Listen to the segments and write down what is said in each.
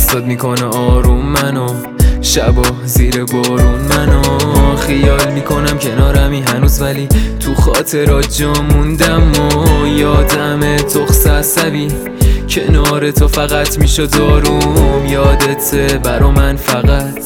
دستات میکنه آروم منو، شبا زیر بارون منو خیال میکنم کنارمی هنوز، ولی تو خاطرات جا موندم و یادم تخص عصبی کنار تو فقط میشد آروم. یادت برا من فقط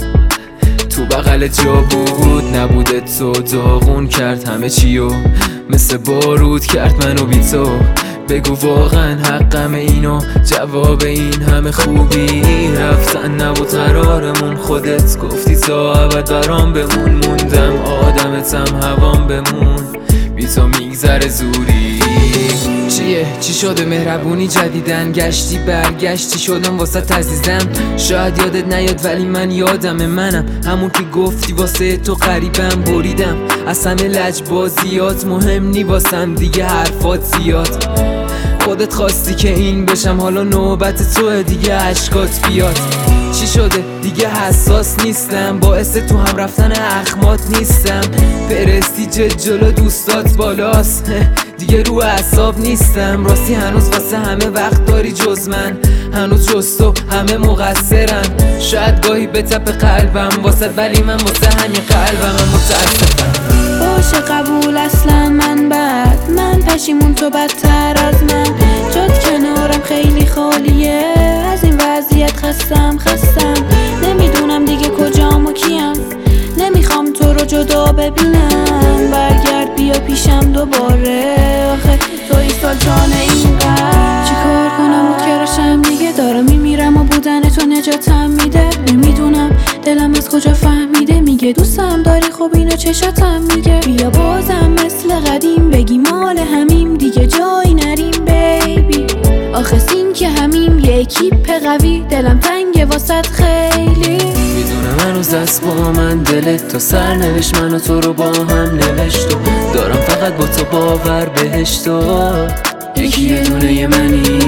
تو بغل جا بود، نبوده تو داغون کرد همه چیو، مثل بارود کرد منو بی تو. بگو واقعا حقم اینو، جواب این همه خوبی رفتن نبود قرارمون، خودت گفتی تا ابد برام بمون. موندم آدمتم هوام بمون، بی تو میگذره زوری. چیه چی شده مهربونی جدیدن، گشتی برگشتی شدم واسه عزیزم. شاید یادت نیاد ولی من یادمه، منم همون که گفتی واسه تو قریبم. بریدم از همه لجبازیات، مهم نی واسم دیگه حرفات زیاد. خودت خواستی که این بشم، حالا نوبت توه دیگه عشقات بیاد. چی شده دیگه حساس نیستم، باعث تو هم رفتن اخمات نیستم. پرستیج جلو دوستات بالاست، دیگه رو اعصاب نیستم. راستی هنوز واسه همه وقت داری جز من، هنوز جز تو همه مقصرن. شاید گاهی به تپ قلبم واسه، ولی من واسه همین قلبم متاسفم. باشه قبول اصلا من بد، من پشیمون تو بدتر از من. جات کنارم خیلی خالیه، از این وضعیت خستم. نمیدونم دیگه کجام و کیم، نمیخوام تو رو جدا ببینم. برگرد بیا پیشم دوباره، آخه توی سلطان این قلب. چی کار کنم بود که راشم دیگه دارم میمیرم و بودن تو نجاتم میده. نمیدونم دلم از کجا فهمیده، میگه دوستم داری خب اینو چشاتم میگه. بیا بازم مثل قدیم بگی مال همیم، دیگه جایی نریم بیبی. آخه سین که همیم یه اکیپ قوی، دلم تنگه واسط خیلی. میدونم هنوز دست با من دلت، تو سر نوشت من و تو رو با هم نوشت و دارم فقط با تو باور بهشت و یکی یه دونه منی.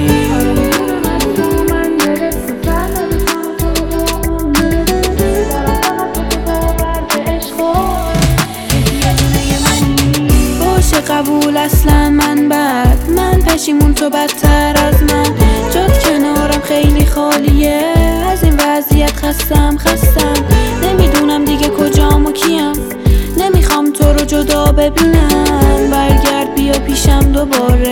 قبول اصلا من بد، من پشیمون تو بدتر از من. جات کنارم خیلی خالیه، از این وضعیت خستم. نمیدونم دیگه کجام و کیم، نمیخوام تو رو جدا ببینم. برگرد بیا پیشم دوباره،